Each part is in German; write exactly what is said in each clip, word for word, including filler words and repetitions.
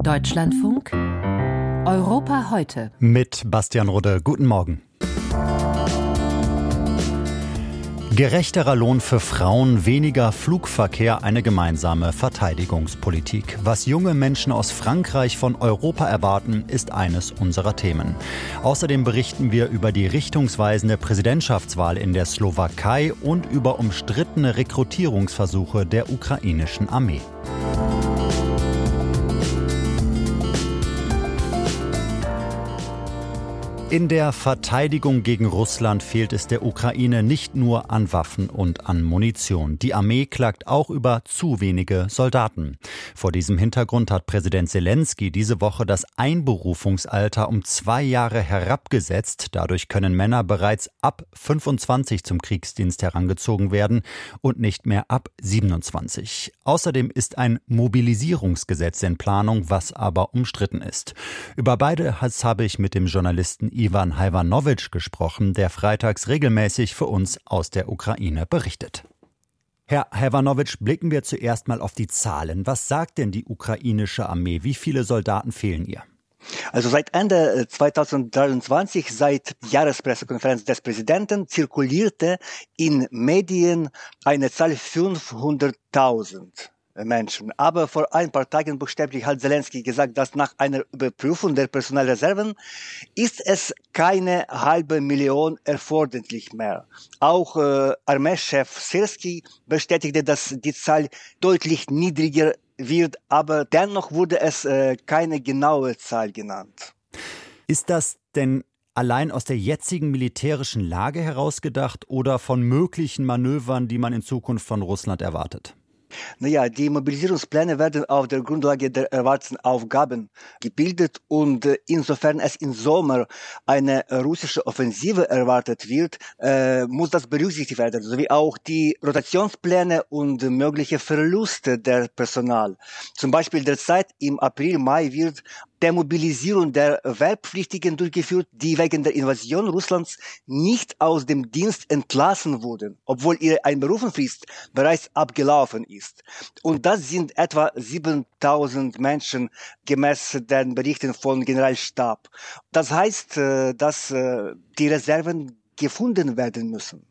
Deutschlandfunk Europa heute. Mit Bastian Rudde. Guten Morgen. Gerechterer Lohn für Frauen, weniger Flugverkehr, eine gemeinsame Verteidigungspolitik. Was junge Menschen aus Frankreich von Europa erwarten, ist eines unserer Themen. Außerdem berichten wir über die richtungsweisende Präsidentschaftswahl in der Slowakei und über umstrittene Rekrutierungsversuche der ukrainischen Armee. In der Verteidigung gegen Russland fehlt es der Ukraine nicht nur an Waffen und an Munition. Die Armee klagt auch über zu wenige Soldaten. Vor diesem Hintergrund hat Präsident Selenskyj diese Woche das Einberufungsalter um zwei Jahre herabgesetzt. Dadurch können Männer bereits ab fünfundzwanzig zum Kriegsdienst herangezogen werden und nicht mehr ab siebenundzwanzig. Außerdem ist ein Mobilisierungsgesetz in Planung, was aber umstritten ist. Über beides habe ich mit dem Journalisten Ivan Hajvanowitsch gesprochen, der freitags regelmäßig für uns aus der Ukraine berichtet. Herr Hajvanowitsch, blicken wir zuerst mal auf die Zahlen. Was sagt denn die ukrainische Armee? Wie viele Soldaten fehlen ihr? Also seit Ende zweitausenddreiundzwanzig, seit Jahrespressekonferenz des Präsidenten, zirkulierte in Medien eine Zahl fünfhunderttausend. Menschen. Aber vor ein paar Tagen buchstäblich hat Selenskyj gesagt, dass nach einer Überprüfung der Personalreserven ist es keine halbe Million erforderlich mehr. Auch äh, Armeechef Syrskij bestätigte, dass die Zahl deutlich niedriger wird, aber dennoch wurde es äh, keine genaue Zahl genannt. Ist das denn allein aus der jetzigen militärischen Lage herausgedacht oder von möglichen Manövern, die man in Zukunft von Russland erwartet? Naja, die Mobilisierungspläne werden auf der Grundlage der erwarteten Aufgaben gebildet und äh, insofern es im Sommer eine russische Offensive erwartet wird, äh, muss das berücksichtigt werden, sowie auch die Rotationspläne und mögliche Verluste der Personal. Zum Beispiel derzeit im April, Mai wird der Mobilisierung der Wehrpflichtigen durchgeführt, die wegen der Invasion Russlands nicht aus dem Dienst entlassen wurden, obwohl ihre Einberufungsfrist bereits abgelaufen ist. Und das sind etwa siebentausend Menschen gemäß den Berichten von Generalstab. Das heißt, dass die Reserven gefunden werden müssen.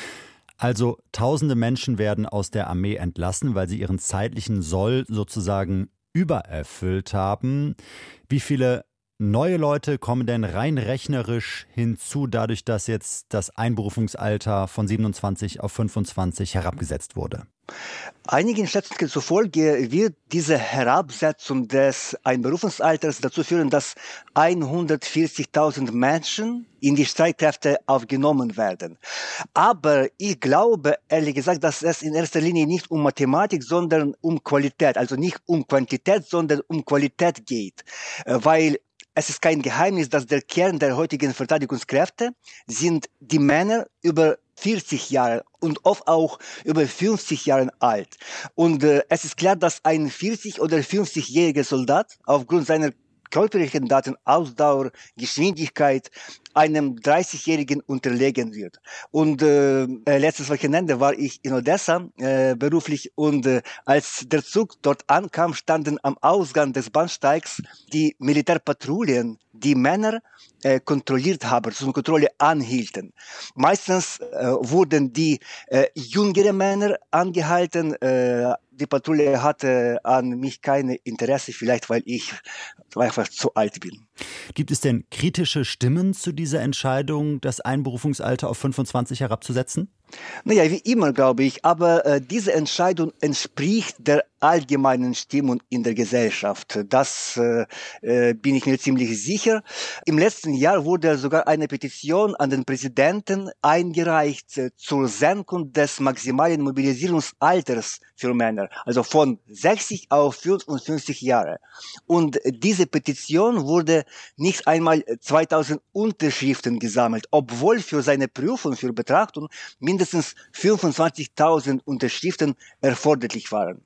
Also tausende Menschen werden aus der Armee entlassen, weil sie ihren zeitlichen Soll sozusagen übererfüllt haben. Wie viele neue Leute kommen denn rein rechnerisch hinzu, dadurch, dass jetzt das Einberufungsalter von siebenundzwanzig auf fünfundzwanzig herabgesetzt wurde? Einigen Schätzungen zufolge wird diese Herabsetzung des Einberufungsalters dazu führen, dass hundertvierzigtausend Menschen in die Streitkräfte aufgenommen werden. Aber ich glaube, ehrlich gesagt, dass es in erster Linie nicht um Mathematik, sondern um Qualität, also nicht um Quantität, sondern um Qualität geht. Weil es ist kein Geheimnis, dass der Kern der heutigen Verteidigungskräfte sind die Männer über vierzig Jahre und oft auch über fünfzig Jahre alt. Und äh, es ist klar, dass ein vierzig- oder fünfzigjähriger Soldat aufgrund seiner körperlichen Daten, Ausdauer, Geschwindigkeit einem dreißigjährigen unterlegen wird. Und äh, letztes Wochenende war ich in Odessa äh, beruflich und äh, als der Zug dort ankam, standen am Ausgang des Bahnsteigs die Militärpatrouillen, die Männer äh, kontrolliert haben, zur Kontrolle anhielten. Meistens äh, wurden die äh, jüngeren Männer angehalten. Äh, die Patrouille hatte an mich kein Interesse, vielleicht weil ich einfach zu alt bin. Gibt es denn kritische Stimmen zu dieser Entscheidung, das Einberufungsalter auf fünfundzwanzig herabzusetzen? Naja, wie immer, glaube ich, aber äh, diese Entscheidung entspricht der allgemeinen Stimmung in der Gesellschaft. Das äh, äh, bin ich mir ziemlich sicher. Im letzten Jahr wurde sogar eine Petition an den Präsidenten eingereicht äh, zur Senkung des maximalen Mobilisierungsalters für Männer, also von sechzig auf fünfundfünfzig Jahre. Und diese Petition wurde nicht einmal zweitausend Unterschriften gesammelt, obwohl für seine Prüfung, für Betrachtung mindestens fünfundzwanzigtausend Unterschriften erforderlich waren.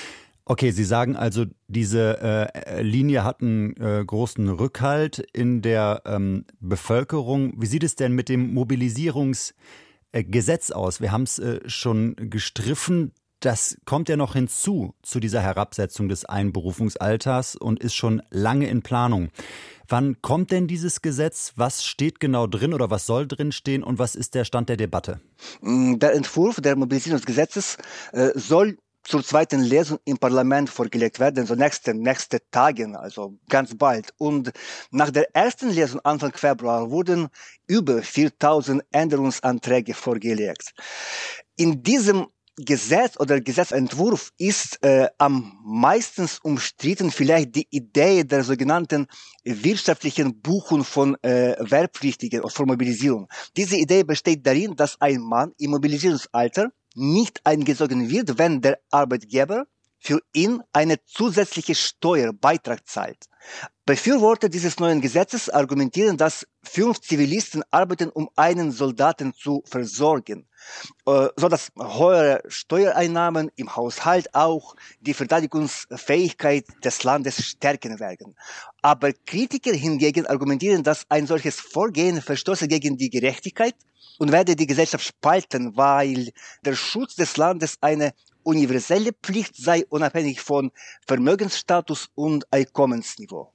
Okay, Sie sagen also, diese äh, Linie hat einen äh, großen Rückhalt in der ähm, Bevölkerung. Wie sieht es denn mit dem Mobilisierungsgesetz aus? Wir haben es äh, schon gestriffen. Das kommt ja noch hinzu zu dieser Herabsetzung des Einberufungsalters und ist schon lange in Planung. Wann kommt denn dieses Gesetz? Was steht genau drin oder was soll drin stehen und was ist der Stand der Debatte? Der Entwurf der Mobilisierungsgesetzes äh, soll zur zweiten Lesung im Parlament vorgelegt werden, so nächste, nächste Tagen, also ganz bald. Und nach der ersten Lesung Anfang Februar wurden über viertausend Änderungsanträge vorgelegt. In diesem Gesetz oder Gesetzentwurf ist äh, am meisten umstritten vielleicht die Idee der sogenannten wirtschaftlichen Buchung von äh, Wehrpflichtigen oder von Mobilisierung. Diese Idee besteht darin, dass ein Mann im Mobilisierungsalter nicht eingezogen wird, wenn der Arbeitgeber für ihn eine zusätzliche Steuerbeitrag zahlt. Befürworter dieses neuen Gesetzes argumentieren, dass fünf Zivilisten arbeiten, um einen Soldaten zu versorgen, äh, so dass höhere Steuereinnahmen im Haushalt auch die Verteidigungsfähigkeit des Landes stärken werden. Aber Kritiker hingegen argumentieren, dass ein solches Vorgehen verstoße gegen die Gerechtigkeit und werde die Gesellschaft spalten, weil der Schutz des Landes eine universelle Pflicht sei, unabhängig von Vermögensstatus und Einkommensniveau.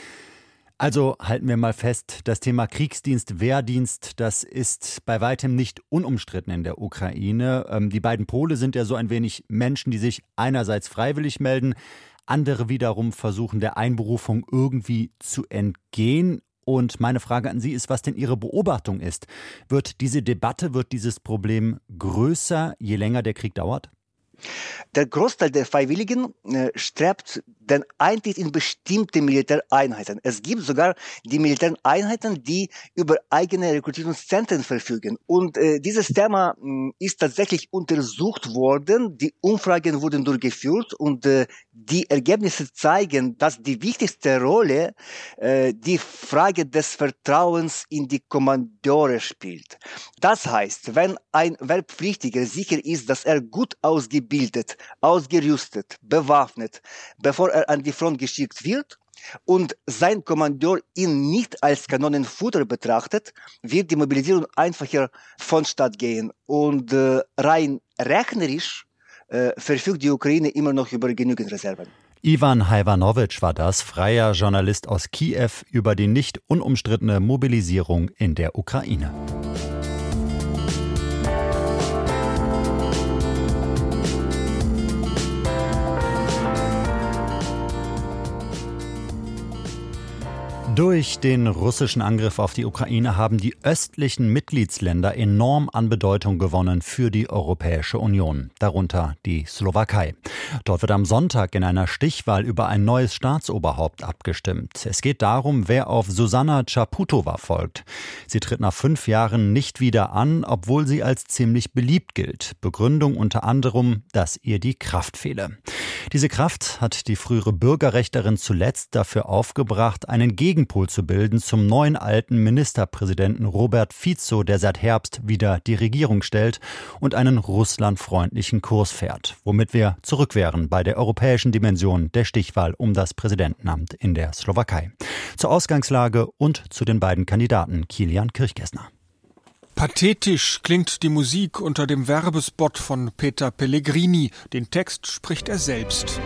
Also halten wir mal fest, das Thema Kriegsdienst, Wehrdienst, das ist bei weitem nicht unumstritten in der Ukraine. Ähm, die beiden Pole sind ja so ein wenig Menschen, die sich einerseits freiwillig melden, andere wiederum versuchen, der Einberufung irgendwie zu entgehen. Und meine Frage an Sie ist, was denn Ihre Beobachtung ist. Wird diese Debatte, wird dieses Problem größer, je länger der Krieg dauert? Der Großteil der Freiwilligen äh, strebt den Eintritt in bestimmte Militäreinheiten. Es gibt sogar die Militäreinheiten, die über eigene Rekrutierungszentren verfügen. Und äh, dieses Thema mh, ist tatsächlich untersucht worden. Die Umfragen wurden durchgeführt und äh, die Ergebnisse zeigen, dass die wichtigste Rolle äh, die Frage des Vertrauens in die Kommandeure spielt. Das heißt, wenn ein Wehrpflichtiger sicher ist, dass er gut ausgebildet, ausgerüstet, bewaffnet, bevor er an die Front geschickt wird und sein Kommandeur ihn nicht als Kanonenfutter betrachtet, wird die Mobilisierung einfacher vonstatt gehen. Und äh, rein rechnerisch äh, verfügt die Ukraine immer noch über genügend Reserven. Ivan Hajvanowitsch war das, freier Journalist aus Kiew, über die nicht unumstrittene Mobilisierung in der Ukraine. Durch den russischen Angriff auf die Ukraine haben die östlichen Mitgliedsländer enorm an Bedeutung gewonnen für die Europäische Union, darunter die Slowakei. Dort wird am Sonntag in einer Stichwahl über ein neues Staatsoberhaupt abgestimmt. Es geht darum, wer auf Zuzana Čaputová folgt. Sie tritt nach fünf Jahren nicht wieder an, obwohl sie als ziemlich beliebt gilt. Begründung unter anderem, dass ihr die Kraft fehle. Diese Kraft hat die frühere Bürgerrechterin zuletzt dafür aufgebracht, einen Gegenpol zu bilden zum neuen alten Ministerpräsidenten Robert Fico, der seit Herbst wieder die Regierung stellt und einen russlandfreundlichen Kurs fährt. Womit wir zurück wären bei der europäischen Dimension der Stichwahl um das Präsidentenamt in der Slowakei. Zur Ausgangslage und zu den beiden Kandidaten Kilian Kirchgessner. Pathetisch klingt die Musik unter dem Werbespot von Peter Pellegrini. Den Text spricht er selbst.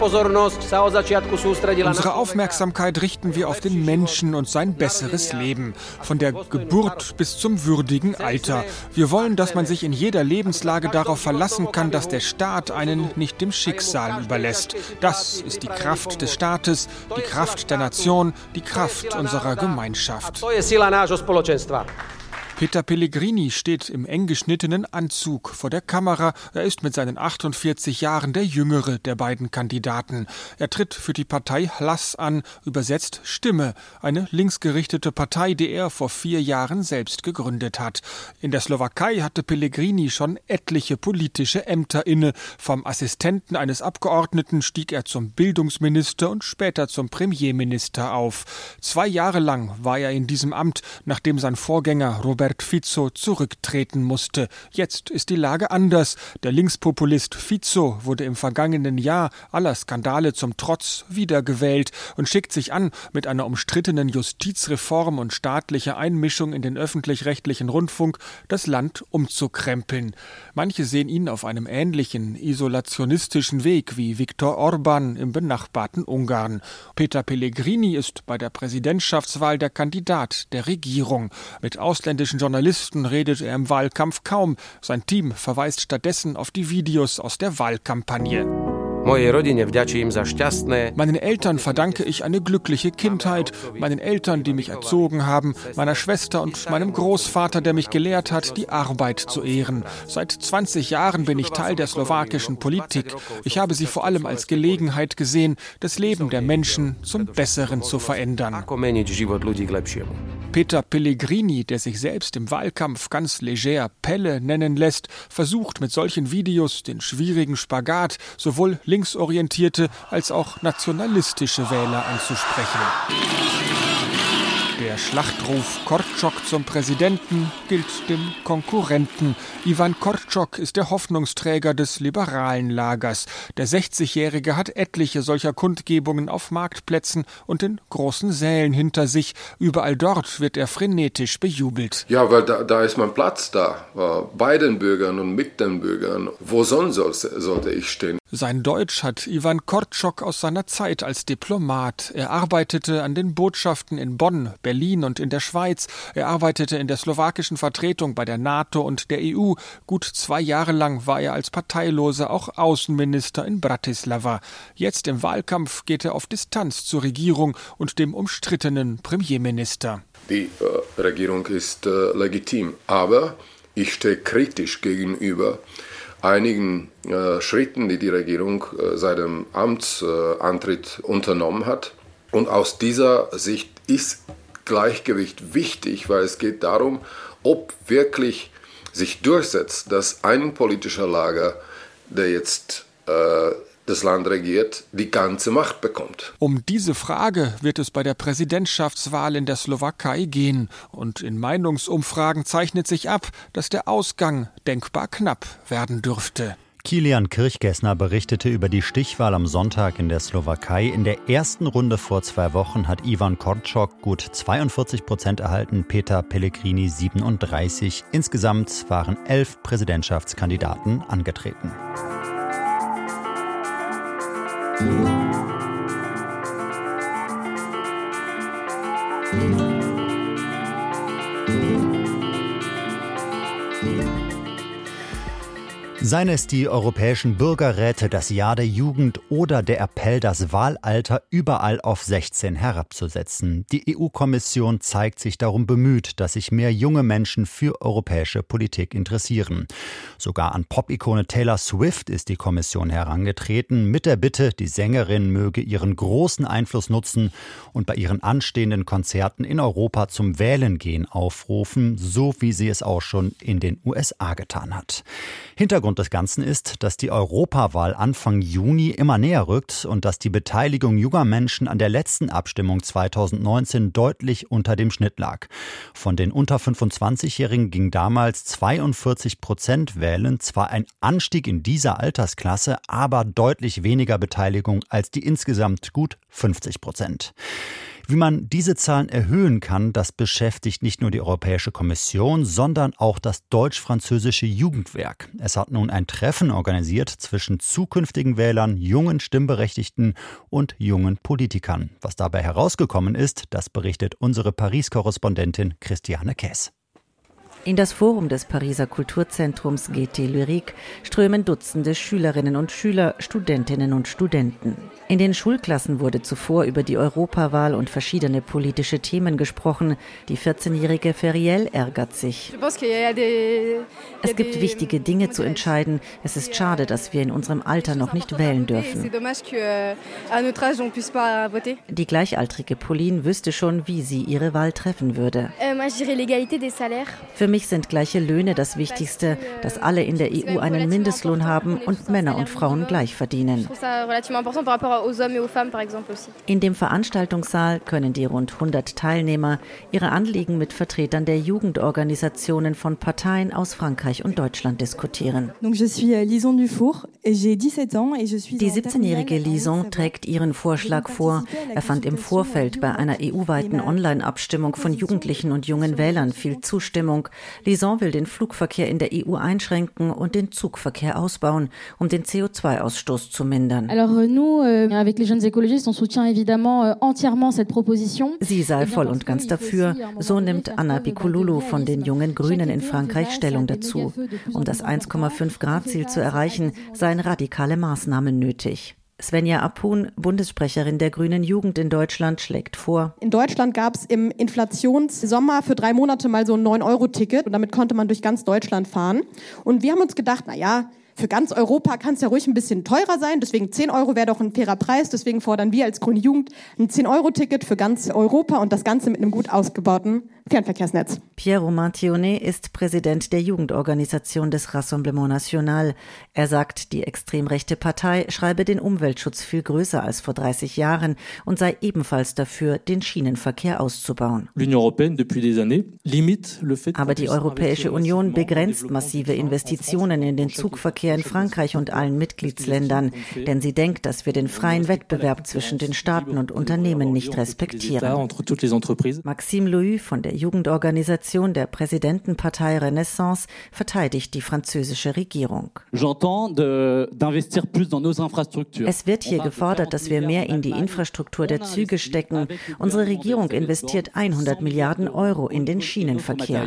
Unsere Aufmerksamkeit richten wir auf den Menschen und sein besseres Leben. Von der Geburt bis zum würdigen Alter. Wir wollen, dass man sich in jeder Lebenslage darauf verlassen kann, dass der Staat einen nicht dem Schicksal überlässt. Das ist die Kraft des Staates, die Kraft der Nation, die Kraft unserer Gemeinschaft. Peter Pellegrini steht im eng geschnittenen Anzug vor der Kamera. Er ist mit seinen achtundvierzig Jahren der jüngere der beiden Kandidaten. Er tritt für die Partei Hlas an, übersetzt Stimme, eine linksgerichtete Partei, die er vor vier Jahren selbst gegründet hat. In der Slowakei hatte Pellegrini schon etliche politische Ämter inne. Vom Assistenten eines Abgeordneten stieg er zum Bildungsminister und später zum Premierminister auf. Zwei Jahre lang war er in diesem Amt, nachdem sein Vorgänger Robert Robert Fico zurücktreten musste. Jetzt ist die Lage anders. Der Linkspopulist Fico wurde im vergangenen Jahr aller Skandale zum Trotz wiedergewählt und schickt sich an, mit einer umstrittenen Justizreform und staatlicher Einmischung in den öffentlich-rechtlichen Rundfunk das Land umzukrempeln. Manche sehen ihn auf einem ähnlichen isolationistischen Weg wie Viktor Orban im benachbarten Ungarn. Peter Pellegrini ist bei der Präsidentschaftswahl der Kandidat der Regierung. Mit ausländischen Journalisten redet er im Wahlkampf kaum. Sein Team verweist stattdessen auf die Videos aus der Wahlkampagne. Meinen Eltern verdanke ich eine glückliche Kindheit, meinen Eltern, die mich erzogen haben, meiner Schwester und meinem Großvater, der mich gelehrt hat, die Arbeit zu ehren. Seit zwanzig Jahren bin ich Teil der slowakischen Politik. Ich habe sie vor allem als Gelegenheit gesehen, das Leben der Menschen zum Besseren zu verändern. Peter Pellegrini, der sich selbst im Wahlkampf ganz leger Pelle nennen lässt, versucht mit solchen Videos den schwierigen Spagat sowohl linksorientierte als auch nationalistische Wähler anzusprechen. Der Schlachtruf Korczok zum Präsidenten gilt dem Konkurrenten. Ivan Korczok ist der Hoffnungsträger des liberalen Lagers. Der sechzigjährige hat etliche solcher Kundgebungen auf Marktplätzen und in großen Sälen hinter sich. Überall dort wird er frenetisch bejubelt. Ja, weil da, da ist mein Platz da, bei den Bürgern und mit den Bürgern. Wo sonst sollte ich stehen? Sein Deutsch hat Ivan Korczok aus seiner Zeit als Diplomat. Er arbeitete an den Botschaften in Bonn, Berlin und in der Schweiz. Er arbeitete in der slowakischen Vertretung bei der NATO und der E U. Gut zwei Jahre lang war er als Parteiloser auch Außenminister in Bratislava. Jetzt im Wahlkampf geht er auf Distanz zur Regierung und dem umstrittenen Premierminister. Die äh, Regierung ist äh, legitim, aber ich stehe kritisch gegenüber einigen äh, Schritten, die die Regierung äh, seit dem Amtsantritt unternommen hat. Und aus dieser Sicht ist Gleichgewicht wichtig, weil es geht darum, ob wirklich sich durchsetzt, dass ein politischer Lager, der jetzt äh, das Land regiert, die ganze Macht bekommt. Um diese Frage wird es bei der Präsidentschaftswahl in der Slowakei gehen. Und in Meinungsumfragen zeichnet sich ab, dass der Ausgang denkbar knapp werden dürfte. Kilian Kirchgessner berichtete über die Stichwahl am Sonntag in der Slowakei. In der ersten Runde vor zwei Wochen hat Ivan Korczok gut zweiundvierzig Prozent erhalten, Peter Pellegrini siebenunddreißig. Insgesamt waren elf Präsidentschaftskandidaten angetreten. Seien es die europäischen Bürgerräte, das Jahr der Jugend oder der Appell, das Wahlalter überall auf sechzehn herabzusetzen. Die E U-Kommission zeigt sich darum bemüht, dass sich mehr junge Menschen für europäische Politik interessieren. Sogar an Pop-Ikone Taylor Swift ist die Kommission herangetreten, mit der Bitte, die Sängerin möge ihren großen Einfluss nutzen und bei ihren anstehenden Konzerten in Europa zum Wählen gehen aufrufen, so wie sie es auch schon in den U S A getan hat. Hintergrund des Ganzen ist, dass die Europawahl Anfang Juni immer näher rückt und dass die Beteiligung junger Menschen an der letzten Abstimmung zweitausendneunzehn deutlich unter dem Schnitt lag. Von den unter fünfundzwanzigjährigen ging damals zweiundvierzig Prozent wählen, zwar ein Anstieg in dieser Altersklasse, aber deutlich weniger Beteiligung als die insgesamt gut fünfzig Prozent. Wie man diese Zahlen erhöhen kann, das beschäftigt nicht nur die Europäische Kommission, sondern auch das deutsch-französische Jugendwerk. Es hat nun ein Treffen organisiert zwischen zukünftigen Wählern, jungen Stimmberechtigten und jungen Politikern. Was dabei herausgekommen ist, das berichtet unsere Paris-Korrespondentin Christiane Käs. In das Forum des Pariser Kulturzentrums Gaîté Lyrique strömen Dutzende Schülerinnen und Schüler, Studentinnen und Studenten. In den Schulklassen wurde zuvor über die Europawahl und verschiedene politische Themen gesprochen. Die vierzehnjährige Feriel ärgert sich. Es gibt wichtige Dinge zu entscheiden. Es ist schade, dass wir in unserem Alter noch nicht wählen dürfen. Die gleichaltrige Pauline wüsste schon, wie sie ihre Wahl treffen würde. Für mich sind gleiche Löhne das Wichtigste, dass alle in der E U einen Mindestlohn haben und Männer und Frauen gleich verdienen. In dem Veranstaltungssaal können die rund hundert Teilnehmer ihre Anliegen mit Vertretern der Jugendorganisationen von Parteien aus Frankreich und Deutschland diskutieren. Die siebzehnjährige Lison trägt ihren Vorschlag vor. Er fand im Vorfeld bei einer E U-weiten Online-Abstimmung von Jugendlichen und jungen Wählern viel Zustimmung. Lison will den Flugverkehr in der E U einschränken und den Zugverkehr ausbauen, um den C O zwei Ausstoß zu mindern. Sie sei voll und ganz dafür. So nimmt Anna Bikululu von den Jungen Grünen in Frankreich Stellung dazu. Um das eins Komma fünf Grad Ziel zu erreichen, seien radikale Maßnahmen nötig. Svenja Apun, Bundessprecherin der Grünen Jugend in Deutschland, schlägt vor. In Deutschland gab es im Inflationssommer für drei Monate mal so ein neun Euro Ticket und damit konnte man durch ganz Deutschland fahren. Und wir haben uns gedacht, na ja, für ganz Europa kann es ja ruhig ein bisschen teurer sein, deswegen zehn Euro wäre doch ein fairer Preis. Deswegen fordern wir als Grüne Jugend ein zehn Euro Ticket für ganz Europa und das Ganze mit einem gut ausgebauten Fernverkehrsnetz. Pierre Romain Thionnet ist Präsident der Jugendorganisation des Rassemblement National. Er sagt, die extrem rechte Partei schreibe den Umweltschutz viel größer als vor dreißig Jahren und sei ebenfalls dafür, den Schienenverkehr auszubauen. Aber die Europäische Union begrenzt massive Investitionen in den Zugverkehr in Frankreich und allen Mitgliedsländern, denn sie denkt, dass wir den freien Wettbewerb zwischen den Staaten und Unternehmen nicht respektieren. Maxime Lohu von der Jugendorganisation der Präsidentenpartei Renaissance verteidigt die französische Regierung. Es wird hier gefordert, dass wir mehr in die Infrastruktur der Züge stecken. Unsere Regierung investiert hundert Milliarden Euro in den Schienenverkehr.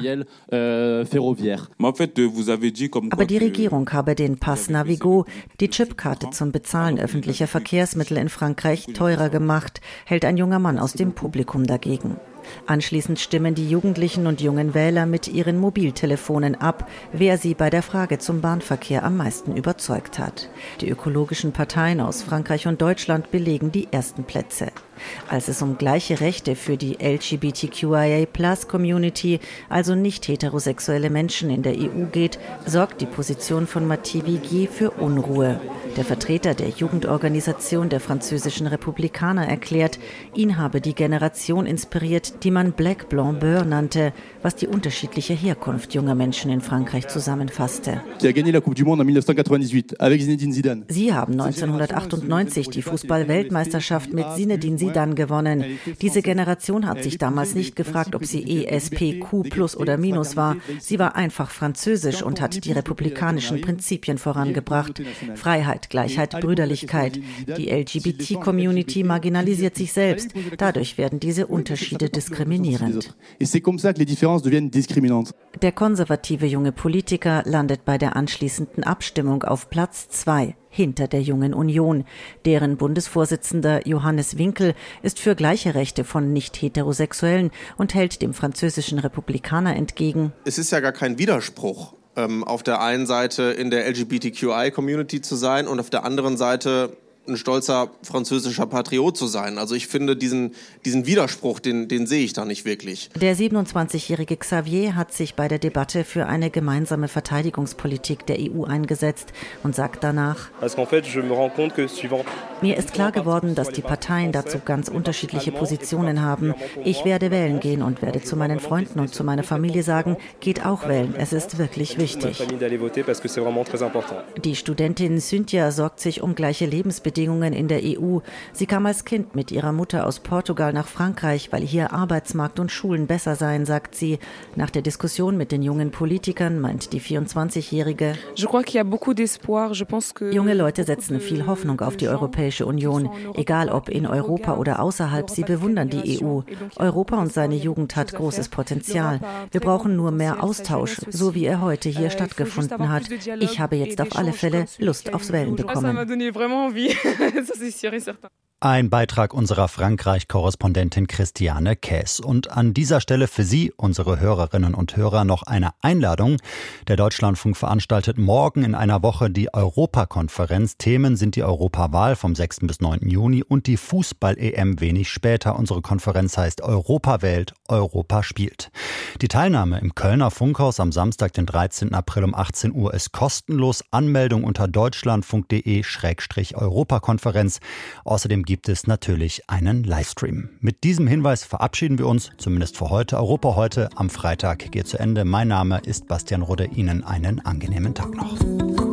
Aber die Regierung habe den Pass Navigo, die Chipkarte zum Bezahlen öffentlicher Verkehrsmittel in Frankreich, teurer gemacht, hält ein junger Mann aus dem Publikum dagegen. Anschließend stimmen die Jugendlichen und jungen Wähler mit ihren Mobiltelefonen ab, wer sie bei der Frage zum Bahnverkehr am meisten überzeugt hat. Die ökologischen Parteien aus Frankreich und Deutschland belegen die ersten Plätze. Als es um gleiche Rechte für die L G B T Q I A Plus Community, also nicht heterosexuelle Menschen in der E U geht, sorgt die Position von Matthieu Viguier für Unruhe. Der Vertreter der Jugendorganisation der französischen Republikaner erklärt, ihn habe die Generation inspiriert, die man Black Blanc Beurre nannte, was die unterschiedliche Herkunft junger Menschen in Frankreich zusammenfasste. Sie haben neunzehnhundertachtundneunzig die Fußball-Weltmeisterschaft mit Zinedine Zidane gewonnen. Diese Generation hat sich damals nicht gefragt, ob sie E S P Q plus oder minus war. Sie war einfach französisch und hat die republikanischen Prinzipien vorangebracht. Freiheit, Gleichheit, Brüderlichkeit. Die L G B T-Community marginalisiert sich selbst. Dadurch werden diese Unterschiede diskriminierend. Der konservative junge Politiker landet bei der anschließenden Abstimmung auf Platz zwei. Hinter der Jungen Union. Deren Bundesvorsitzender Johannes Winkel ist für gleiche Rechte von Nicht-Heterosexuellen und hält dem französischen Republikaner entgegen: Es ist ja gar kein Widerspruch, ähm, auf der einen Seite in der L G B T Q I-Community zu sein und auf der anderen Seite ein stolzer französischer Patriot zu sein. Also ich finde, diesen, diesen Widerspruch, den, den sehe ich da nicht wirklich. Der siebenundzwanzigjährige Xavier hat sich bei der Debatte für eine gemeinsame Verteidigungspolitik der E U eingesetzt und sagt danach: Mir ist klar geworden, dass die Parteien dazu ganz unterschiedliche Positionen haben. Ich werde wählen gehen und werde zu meinen Freunden und zu meiner Familie sagen, geht auch wählen, es ist wirklich wichtig. Die Studentin Cynthia sorgt sich um gleiche Lebensbedingungen in der E U. Sie kam als Kind mit ihrer Mutter aus Portugal nach Frankreich, weil hier Arbeitsmarkt und Schulen besser seien, sagt sie. Nach der Diskussion mit den jungen Politikern meint die vierundzwanzigjährige: Junge Leute setzen viel Hoffnung auf die Europäische Union. Egal ob in Europa oder außerhalb, sie bewundern die E U. Europa und seine Jugend hat großes Potenzial. Wir brauchen nur mehr Austausch, so wie er heute hier stattgefunden hat. Ich habe jetzt auf alle Fälle Lust aufs Wählen bekommen. Ein Beitrag unserer Frankreich-Korrespondentin Christiane Käs. Und an dieser Stelle für Sie, unsere Hörerinnen und Hörer, noch eine Einladung. Der Deutschlandfunk veranstaltet morgen in einer Woche die Europakonferenz. Themen sind die Europawahl vom sechsten bis neunten Juni und die Fußball-E M wenig später. Unsere Konferenz heißt Europa wählt, Europa spielt. Die Teilnahme im Kölner Funkhaus am Samstag, den dreizehnten April um achtzehn Uhr ist kostenlos. Anmeldung unter deutschlandfunk.de Schrägstrich Europakonferenz. Außerdem gibt es natürlich einen Livestream. Mit diesem Hinweis verabschieden wir uns, zumindest für heute. Europa heute am Freitag geht zu Ende. Mein Name ist Bastian Rode. Ihnen einen angenehmen Tag noch.